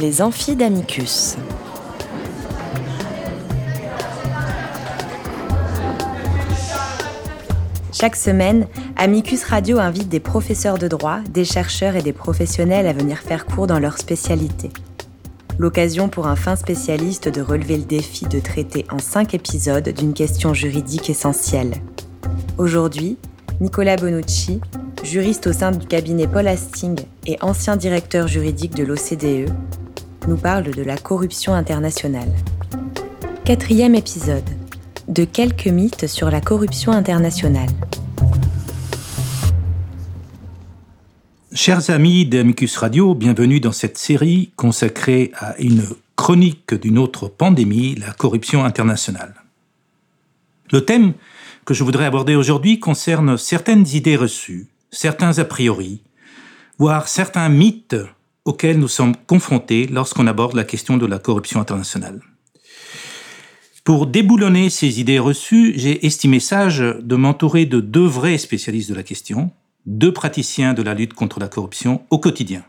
les amphis d'Amicus. Chaque semaine, Amicus Radio invite des professeurs de droit, des chercheurs et des professionnels à venir faire cours dans leur spécialité. L'occasion pour un fin spécialiste de relever le défi de traiter en 5 épisodes d'une question juridique essentielle. Aujourd'hui, Nicolas Bonucci, juriste au sein du cabinet Paul Hastings et ancien directeur juridique de l'OCDE, nous parle de la corruption internationale. 4e épisode. De quelques mythes sur la corruption internationale. Chers amis d'Amicus Radio, bienvenue dans cette série consacrée à une chronique d'une autre pandémie, la corruption internationale. Le thème que je voudrais aborder aujourd'hui concerne certaines idées reçues, certains a priori, voire certains mythes auxquels nous sommes confrontés lorsqu'on aborde la question de la corruption internationale. Pour déboulonner ces idées reçues, j'ai estimé sage de m'entourer de 2 vrais spécialistes de la question, 2 praticiens de la lutte contre la corruption au quotidien.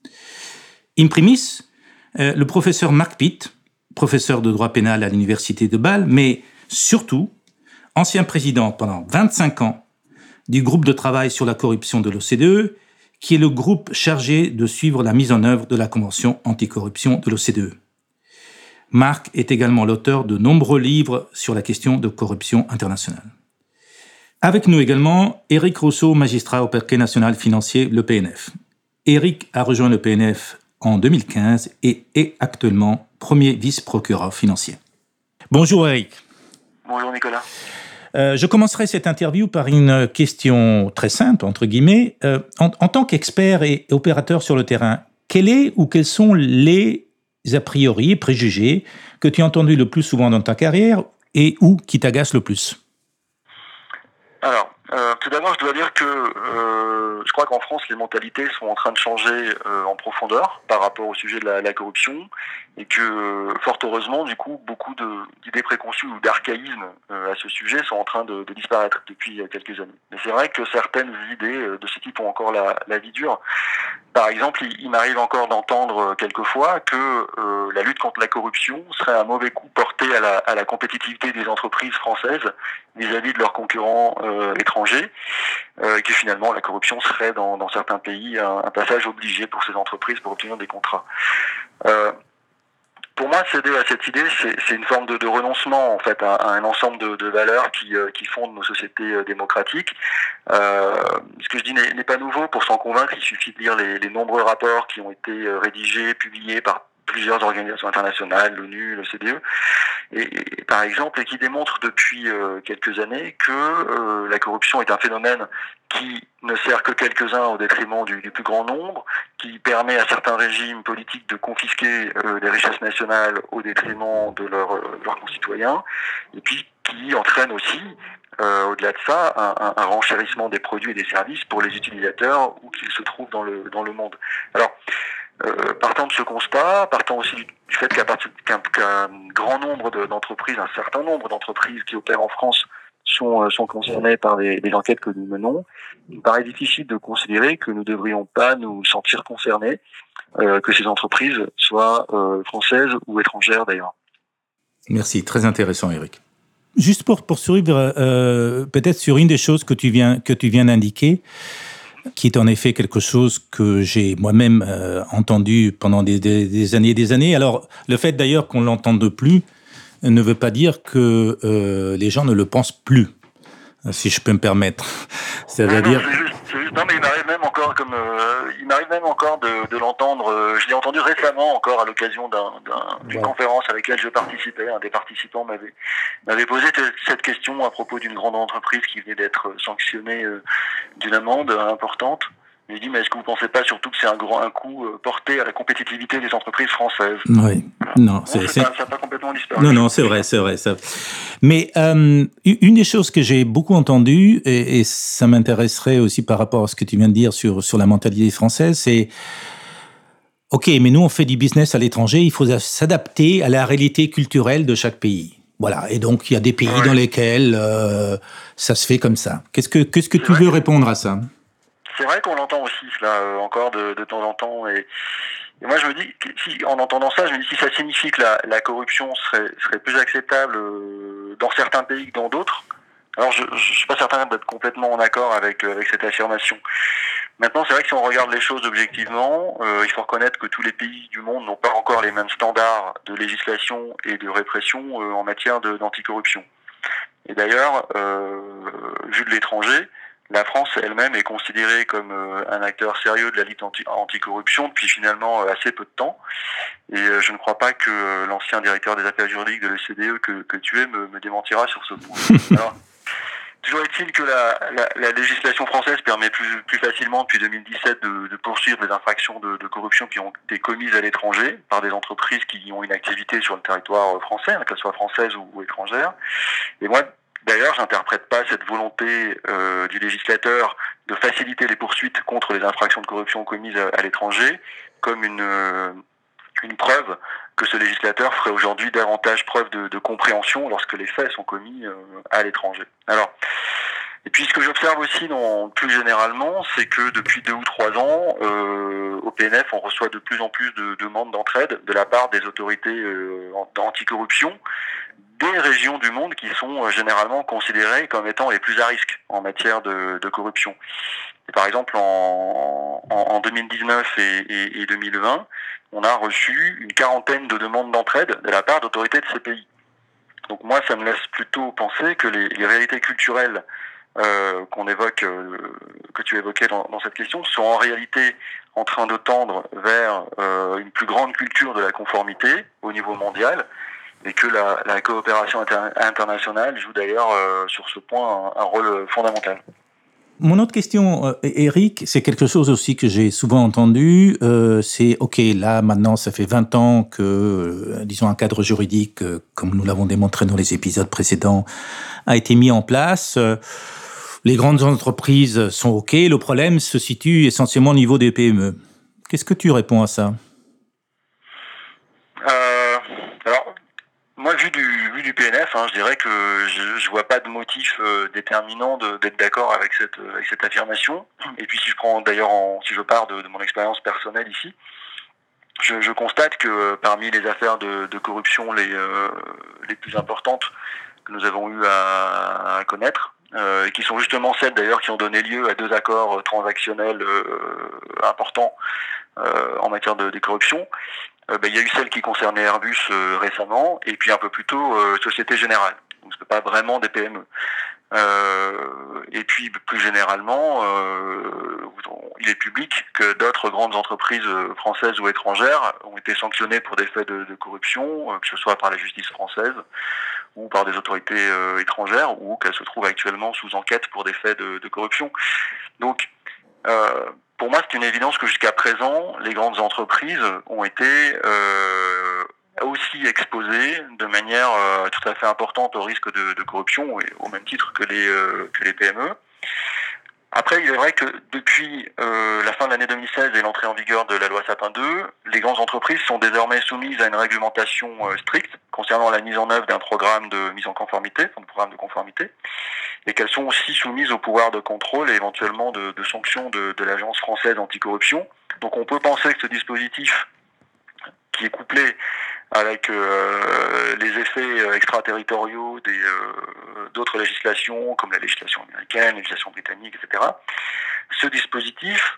In primis, le professeur Marc Pitt, professeur de droit pénal à l'université de Bâle, mais surtout ancien président pendant 25 ans du groupe de travail sur la corruption de l'OCDE, qui est le groupe chargé de suivre la mise en œuvre de la Convention anticorruption de l'OCDE. Marc est également l'auteur de nombreux livres sur la question de corruption internationale. Avec nous également, Éric Rousseau, magistrat au parquet national financier, le PNF. Éric a rejoint le PNF en 2015 et est actuellement premier vice-procureur financier. Bonjour Éric. Bonjour Nicolas. Je commencerai cette interview par une question très simple, entre guillemets. En tant qu'expert et opérateur sur le terrain, quels sont les a priori et préjugés que tu as entendus le plus souvent dans ta carrière et ou qui t'agacent le plus? Alors, tout d'abord, je dois dire que je crois qu'en France, les mentalités sont en train de changer en profondeur par rapport au sujet de la corruption et que, fort heureusement, du coup, beaucoup d'idées préconçues ou d'archaïsmes à ce sujet sont en train de disparaître depuis quelques années. Mais c'est vrai que certaines idées de ce type ont encore la vie dure. Par exemple, il m'arrive encore d'entendre quelquefois que la lutte contre la corruption serait un mauvais coup porté à la compétitivité des entreprises françaises vis-à-vis de leurs concurrents étrangers, et que finalement la corruption serait dans certains pays un passage obligé pour ces entreprises pour obtenir des contrats. Pour moi, céder à cette idée, c'est une forme de renoncement en fait à un ensemble de valeurs qui fondent nos sociétés démocratiques. Ce que je dis n'est pas nouveau. Pour s'en convaincre, il suffit de lire les nombreux rapports qui ont été rédigés, publiés par plusieurs organisations internationales, l'ONU, l'OCDE, et par exemple, et qui démontrent depuis quelques années que la corruption est un phénomène qui ne sert que quelques-uns au détriment du plus grand nombre, qui permet à certains régimes politiques de confisquer les richesses nationales au détriment de leurs concitoyens, et puis qui entraîne aussi, au-delà de ça, un renchérissement des produits et des services pour les utilisateurs où qu'ils se trouvent dans le monde. Alors, partant de ce constat, partant aussi du fait qu'un grand nombre d'entreprises, un certain nombre d'entreprises qui opèrent en France sont concernées par les enquêtes que nous menons, il me paraît difficile de considérer que nous ne devrions pas nous sentir concernés, que ces entreprises soient françaises ou étrangères d'ailleurs. Merci, très intéressant Éric. Juste pour poursuivre, peut-être sur une des choses que tu viens d'indiquer, qui est en effet quelque chose que j'ai moi-même entendu pendant des années et des années. Alors, le fait d'ailleurs qu'on ne l'entende plus ne veut pas dire que les gens ne le pensent plus, si je peux me permettre. C'est-à-dire... Non, mais il m'arrive même encore de l'entendre. Je l'ai entendu récemment encore à l'occasion d'une conférence à laquelle je participais. Un des participants m'avait posé cette question à propos d'une grande entreprise qui venait d'être sanctionnée d'une amende importante. Il dit, mais est-ce que vous ne pensez pas surtout que c'est un coup porté à la compétitivité des entreprises françaises? Oui, non. Ça n'a pas complètement disparu. Non, c'est vrai. Ça. Mais une des choses que j'ai beaucoup entendues, et ça m'intéresserait aussi par rapport à ce que tu viens de dire sur la mentalité française, c'est OK, mais nous on fait du business à l'étranger, il faut s'adapter à la réalité culturelle de chaque pays. Voilà, et donc il y a des pays dans lesquels ça se fait comme ça. Qu'est-ce que tu veux répondre à ça? C'est vrai qu'on l'entend aussi, cela, encore de temps en temps, et Et moi, je me dis, si, en entendant ça, je me dis si ça signifie que la corruption serait plus acceptable dans certains pays que dans d'autres, alors je suis pas certain d'être complètement en accord avec cette affirmation. Maintenant, c'est vrai que si on regarde les choses objectivement, il faut reconnaître que tous les pays du monde n'ont pas encore les mêmes standards de législation et de répression en matière d'anticorruption. Et d'ailleurs, vu de l'étranger, la France elle-même est considérée comme un acteur sérieux de la lutte anticorruption depuis finalement assez peu de temps. Et je ne crois pas que l'ancien directeur des affaires juridiques de l'OCDE que tu es me démentira sur ce point. Alors, toujours est-il que la législation française permet plus facilement depuis 2017 de poursuivre les infractions de corruption qui ont été commises à l'étranger par des entreprises qui ont une activité sur le territoire français, qu'elles soient françaises ou étrangères. Et moi, d'ailleurs, j'interprète pas cette volonté du législateur de faciliter les poursuites contre les infractions de corruption commises à l'étranger comme une preuve que ce législateur ferait aujourd'hui davantage preuve de compréhension lorsque les faits sont commis à l'étranger. Alors, et puis ce que j'observe aussi plus généralement, c'est que depuis 2 ou 3 ans, au PNF, on reçoit de plus en plus de demandes d'entraide de la part des autorités anticorruption des régions du monde qui sont généralement considérées comme étant les plus à risque en matière de corruption. Et par exemple, en 2019 et 2020, on a reçu une quarantaine de demandes d'entraide de la part d'autorités de ces pays. Donc moi, ça me laisse plutôt penser que les réalités culturelles qu'on évoque, que tu évoquais dans cette question, sont en réalité en train de tendre vers une plus grande culture de la conformité au niveau mondial, et que la coopération internationale joue d'ailleurs sur ce point un rôle fondamental. Mon autre question, Eric, c'est quelque chose aussi que j'ai souvent entendu. C'est, OK, là, maintenant, ça fait 20 ans que, disons, un cadre juridique, comme nous l'avons démontré dans les épisodes précédents, a été mis en place. Les grandes entreprises sont OK. Le problème se situe essentiellement au niveau des PME. Qu'est-ce que tu réponds à ça ? Alors, moi, vu du PNF, je dirais que je vois pas de motif déterminant d'être d'accord avec cette affirmation. Et puis, si je pars de mon expérience personnelle ici, je constate que parmi les affaires de corruption les plus importantes que nous avons eu à connaître, et qui sont justement celles d'ailleurs qui ont donné lieu à 2 accords transactionnels importants en matière de corruption. Il y a eu celle qui concernait Airbus récemment, et puis un peu plus tôt Société Générale. Donc c'est pas vraiment des PME. Et puis plus généralement, il est public que d'autres grandes entreprises françaises ou étrangères ont été sanctionnées pour des faits de corruption, que ce soit par la justice française ou par des autorités étrangères, ou qu'elles se trouvent actuellement sous enquête pour des faits de corruption. Donc, pour moi, c'est une évidence que jusqu'à présent, les grandes entreprises ont été aussi exposées de manière tout à fait importante au risque de corruption, au même titre que les PME. Après, il est vrai que depuis la fin de l'année 2016 et l'entrée en vigueur de la loi Sapin 2, les grandes entreprises sont désormais soumises à une réglementation stricte concernant la mise en œuvre d'un programme de mise en conformité, un programme de conformité, et qu'elles sont aussi soumises au pouvoir de contrôle et éventuellement de sanction de l'Agence française anticorruption. Donc on peut penser que ce dispositif, qui est couplé avec les effets extraterritoriaux d'autres législations, comme la législation américaine, la législation britannique, etc. Ce dispositif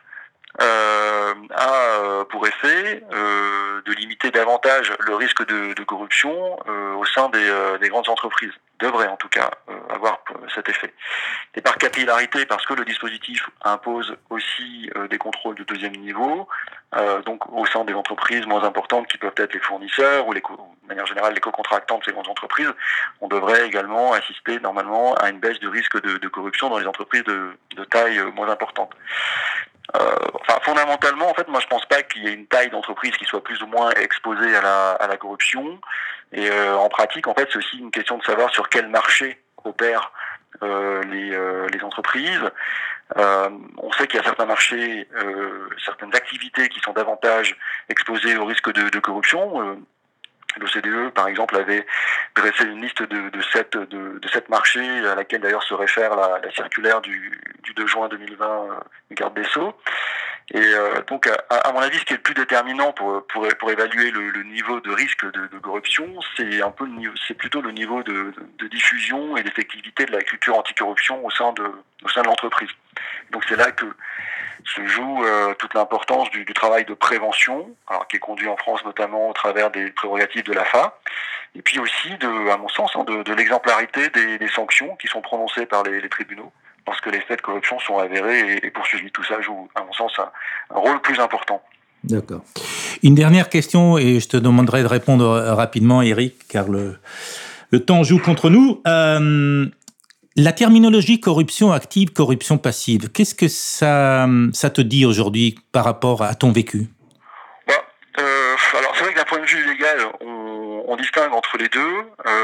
a pour effet de limiter davantage le risque de corruption au sein des grandes entreprises. Devrait en tout cas avoir cet effet. Et par capillarité, parce que le dispositif impose aussi des contrôles de 2e niveau, donc au sein des entreprises moins importantes qui peuvent être les fournisseurs ou de manière générale les co-contractants de ces grandes entreprises, on devrait également assister normalement à une baisse du risque de corruption dans les entreprises de taille moins importante. Fondamentalement, en fait, moi je pense pas qu'il y ait une taille d'entreprise qui soit plus ou moins exposée à la corruption. Et en pratique, en fait, c'est aussi une question de savoir sur quel marché opèrent les entreprises. On sait qu'il y a certains marchés, certaines activités qui sont davantage exposées au risque de corruption. L'OCDE, par exemple, avait dressé une liste de 7 marchés, à laquelle d'ailleurs se réfère la circulaire du 2 juin 2020 du garde des Sceaux. Et donc, à mon avis, ce qui est le plus déterminant pour évaluer le niveau de risque de corruption, c'est plutôt le niveau de diffusion et d'effectivité de la culture anticorruption au sein de l'entreprise. Donc, c'est là que se joue toute l'importance du travail de prévention, alors qui est conduit en France notamment au travers des prérogatives de l'AFA, et puis aussi, à mon sens, de l'exemplarité des sanctions qui sont prononcées par les tribunaux lorsque les faits de corruption sont avérés et poursuivis. Tout ça joue, à mon sens, un rôle plus important. D'accord. Une dernière question, et je te demanderai de répondre rapidement, Eric, car le temps joue contre nous. La terminologie corruption active, corruption passive, qu'est-ce que ça te dit aujourd'hui par rapport à ton vécu ? Alors c'est vrai que d'un point de vue légal, on distingue entre les deux,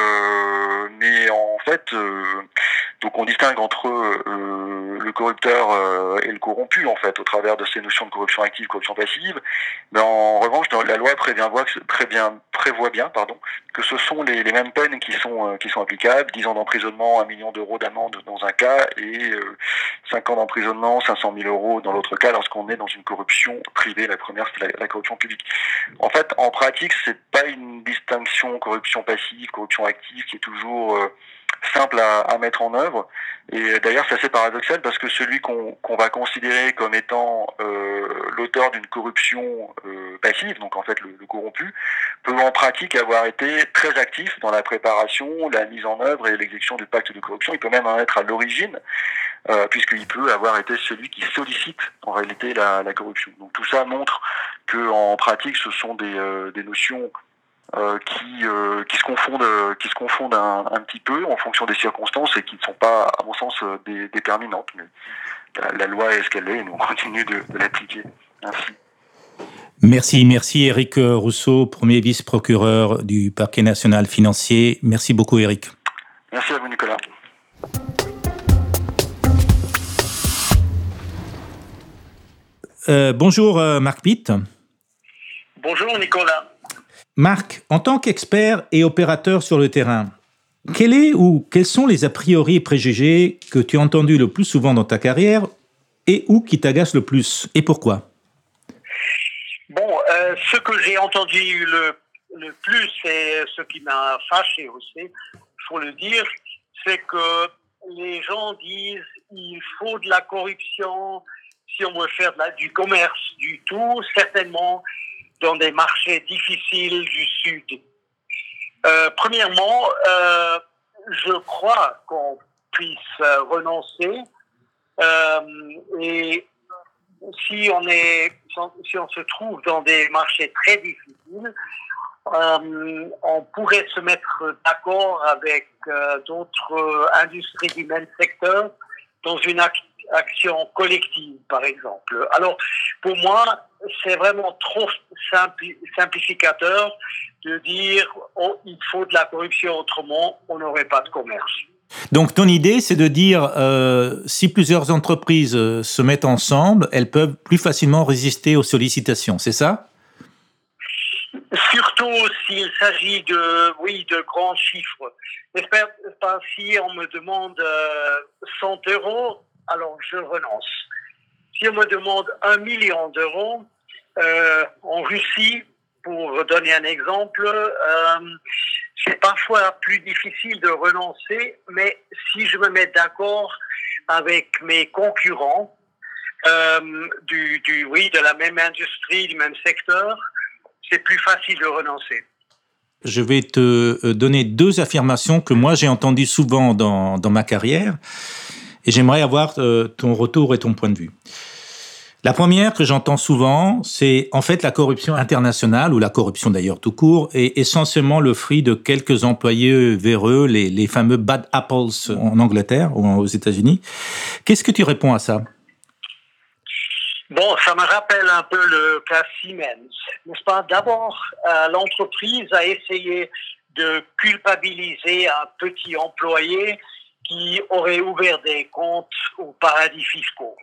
mais en fait, donc on distingue entre le corrupteur et le corrompu en fait au travers de ces notions de corruption active, corruption passive. Mais en revanche, la loi prévoit bien, que ce sont les mêmes peines qui sont applicables, 10 ans d'emprisonnement, 1 million d'euros d'amende dans un cas et 5 ans d'emprisonnement, 500 000 euros dans l'autre cas lorsqu'on est dans une corruption privée. La première, c'est la corruption publique. En fait, en pratique, c'est pas une distinction corruption passive, corruption active qui est toujours simple à mettre en œuvre. Et d'ailleurs, c'est assez paradoxal parce que celui qu'on va considérer comme étant l'auteur d'une corruption passive, donc en fait le corrompu, peut en pratique avoir été très actif dans la préparation, la mise en œuvre et l'exécution du pacte de corruption. Il peut même en être à l'origine, puisqu'il peut avoir été celui qui sollicite en réalité la corruption. Donc tout ça montre que en pratique, ce sont des notions qui se confondent un petit peu en fonction des circonstances et qui ne sont pas, à mon sens, déterminantes. Mais la loi est ce qu'elle est et nous on continue de l'appliquer ainsi. Merci Éric Rousseau, premier vice-procureur du Parquet national financier. Merci beaucoup Éric. Merci à vous Nicolas. Bonjour Marc Pitt. Bonjour Nicolas. Marc, en tant qu'expert et opérateur sur le terrain, quels sont les a priori et préjugés que tu as entendus le plus souvent dans ta carrière et qui t'agacent le plus et pourquoi ? Bon, ce que j'ai entendu le plus et ce qui m'a fâché aussi, il faut le dire, c'est que les gens disent il faut de la corruption si on veut faire du commerce, du tout, certainement dans des marchés difficiles du Sud. Premièrement, je crois qu'on puisse renoncer et si on se trouve dans des marchés très difficiles, on pourrait se mettre d'accord avec d'autres industries du même secteur dans une action collective, par exemple. Alors, pour moi, c'est vraiment trop simplificateur de dire il faut de la corruption, autrement on n'aurait pas de commerce. Donc ton idée, c'est de dire si plusieurs entreprises se mettent ensemble, elles peuvent plus facilement résister aux sollicitations, c'est ça ? Surtout s'il s'agit de grands chiffres. Pas si on me demande 100 euros, alors je renonce. Si on me demande 1 million d'euros, en Russie, pour donner un exemple, c'est parfois plus difficile de renoncer, mais si je me mets d'accord avec mes concurrents de la même industrie, du même secteur, c'est plus facile de renoncer. Je vais te donner 2 affirmations que moi j'ai entendues souvent dans ma carrière et j'aimerais avoir ton retour et ton point de vue. La première que j'entends souvent, c'est en fait la corruption internationale, ou la corruption d'ailleurs tout court, est essentiellement le fruit de quelques employés véreux, les fameux bad apples en Angleterre ou aux États-Unis. Qu'est-ce que tu réponds à ça ? Bon, ça me rappelle un peu le cas Siemens, n'est-ce pas ? D'abord, l'entreprise a essayé de culpabiliser un petit employé qui aurait ouvert des comptes aux paradis fiscaux.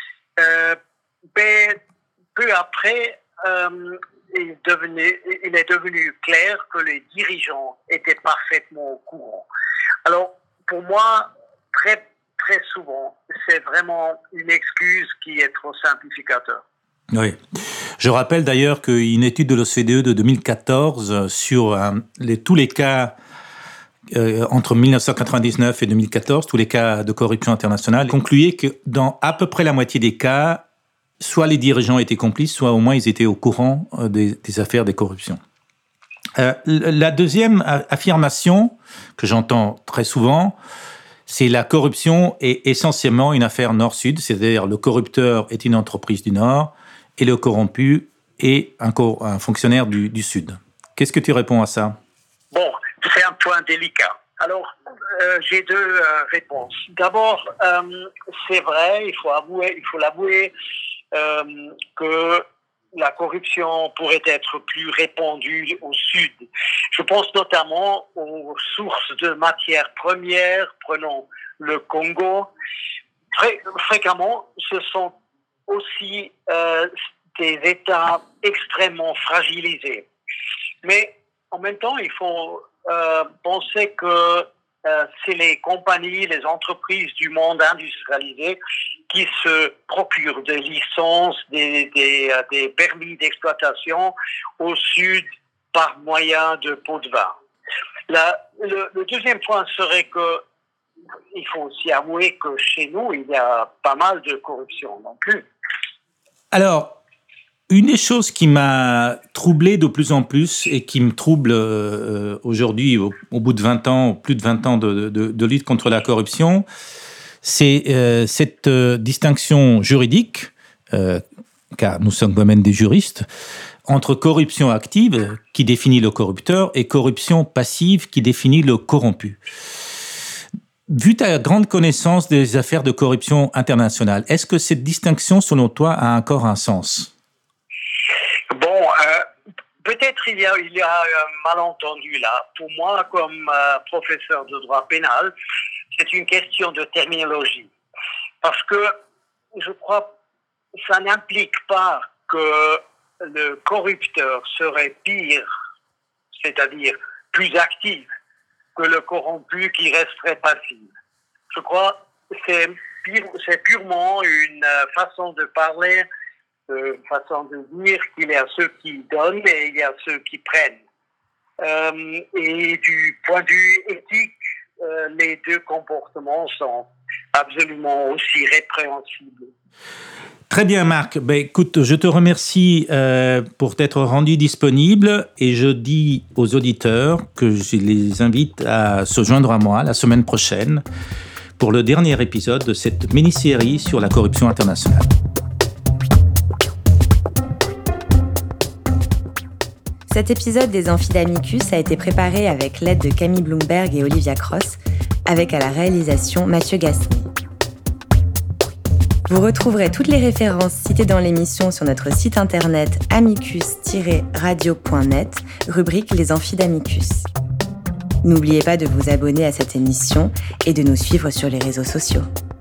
Mais peu après, il est devenu clair que les dirigeants étaient parfaitement au courant. Alors, pour moi, très, très souvent, c'est vraiment une excuse qui est trop simplificateur. Oui. Je rappelle d'ailleurs qu'une étude de l'OCDE de 2014 sur tous les cas entre 1999 et 2014, tous les cas de corruption internationale, concluait que dans à peu près la moitié des cas, soit les dirigeants étaient complices, soit au moins ils étaient au courant des affaires des corruptions. La deuxième affirmation que j'entends très souvent, c'est la corruption est essentiellement une affaire nord-sud, c'est-à-dire le corrupteur est une entreprise du Nord et le corrompu est un fonctionnaire du Sud. Qu'est-ce que tu réponds à ça? Bon, c'est un point délicat. Alors, j'ai deux réponses. D'abord, c'est vrai, il faut l'avouer, que la corruption pourrait être plus répandue au Sud. Je pense notamment aux sources de matières premières, prenons le Congo. Fréquemment, ce sont aussi des États extrêmement fragilisés. Mais en même temps, il faut penser que c'est les compagnies, les entreprises du monde industrialisé qui se procurent des licences, des permis d'exploitation au Sud par moyen de pots de vin. Le deuxième point serait que il faut aussi avouer que chez nous, il y a pas mal de corruption non plus. Alors, une des choses qui m'a troublé de plus en plus et qui me trouble aujourd'hui, au bout de 20 ans, plus de 20 ans de lutte contre la corruption, c'est cette distinction juridique, car nous sommes quand même des juristes, entre corruption active, qui définit le corrupteur, et corruption passive, qui définit le corrompu. Vu ta grande connaissance des affaires de corruption internationale, est-ce que cette distinction, selon toi, a encore un sens ? Bon, peut-être il y a un malentendu là. Pour moi, comme professeur de droit pénal, c'est une question de terminologie. Parce que je crois que ça n'implique pas que le corrupteur serait pire, c'est-à-dire plus actif que le corrompu qui resterait passif. Je crois que c'est purement une façon de parler, une façon de dire qu'il y a ceux qui donnent et il y a ceux qui prennent. Et du point de vue éthique, les deux comportements sont absolument aussi répréhensibles. Très bien, Marc. Ben, écoute, je te remercie pour t'être rendu disponible et je dis aux auditeurs que je les invite à se joindre à moi la semaine prochaine pour le dernier épisode de cette mini-série sur la corruption internationale. Cet épisode des Amphidamicus a été préparé avec l'aide de Camille Bloomberg et Olivia Cross, avec à la réalisation Mathieu Gasny. Vous retrouverez toutes les références citées dans l'émission sur notre site internet amicus-radio.net, rubrique Les Amphidamicus. N'oubliez pas de vous abonner à cette émission et de nous suivre sur les réseaux sociaux.